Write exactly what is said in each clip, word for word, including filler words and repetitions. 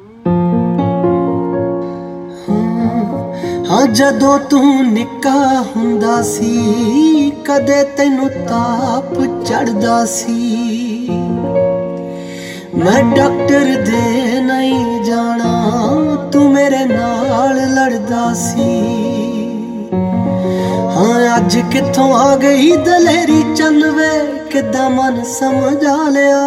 हाँ जदों तू निक्का हुंदा सी कदे तैनू ताप चढ़दा सी। मैं डॉक्टर दे नहीं जाना तू मेरे नाल लड़दा सी। हाँ अज कित्थों आ गई दलेरी चन वे किद्दां मन समझा लिया।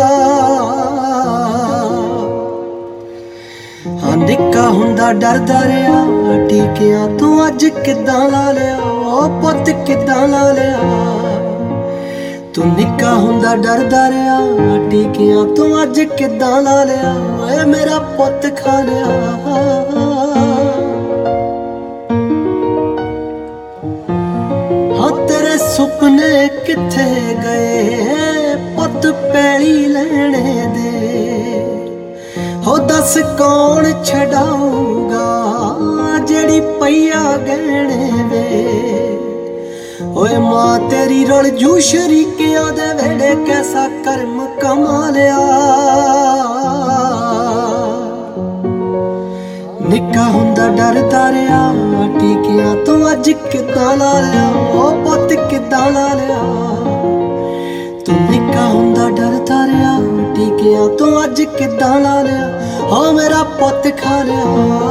हाँ निक्का हुंदा डरदा रहा टीकियां तू अज किद्दां ला लिया। ओ पुत्त किद्दां ला लिया। तू निक्का हुंदा डरदा रहा टीकियां तू अज किद्दां ला लिया। ओए मेरा पुत्त खा लिया। हाँ तेरे सुपने कित्थे गए पुत्त पैली लैणे दे। हो दस कौन छड़ाऊगा जेड़ी पैया गहने वे। ओए मां तेरी रुल जू शरीकियां दे वेड़े कैसा कर्म कमा लिया। निक्का हुंदा डरदा रहा टीकियां तू अज किद्दां ला लिया। ओ पुत्त किद्दां ला लिया। तू निक्का हुंदा डरदा रहा टीकियां तू अज किद्दां ला लिया। हो मेरा पुत्त खा लिया।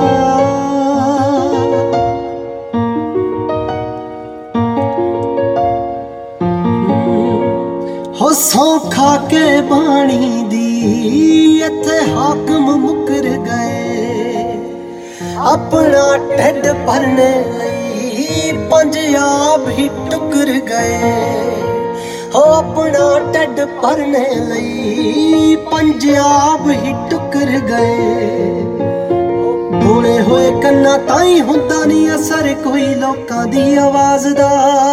हो सौ खा के बाणी दी इत्थे हाकम मुकर गए। अपना ढिड भरने लई पंजाब ही टुकर गए। हो अपना ढिड भरने लई पंजाब ही टुकर गए। बोले होए कन्ना ताई हुंदा नहीं असर कोई लोकां दी आवाज़ दा।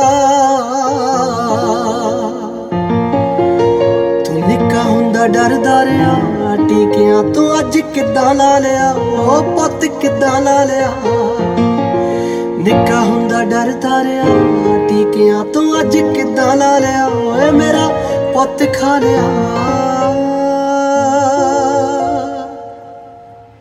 तू निक्का हुंदा डरदा रहा टीकियां तू अज किद्दां ला लिया। ओ पुत्त किद्दां ला लिया। निक्का हुंदा डरदा रहा टीकियां तू अज किद्दां ला लिया। ओए मेरा पुत्त खा लिया।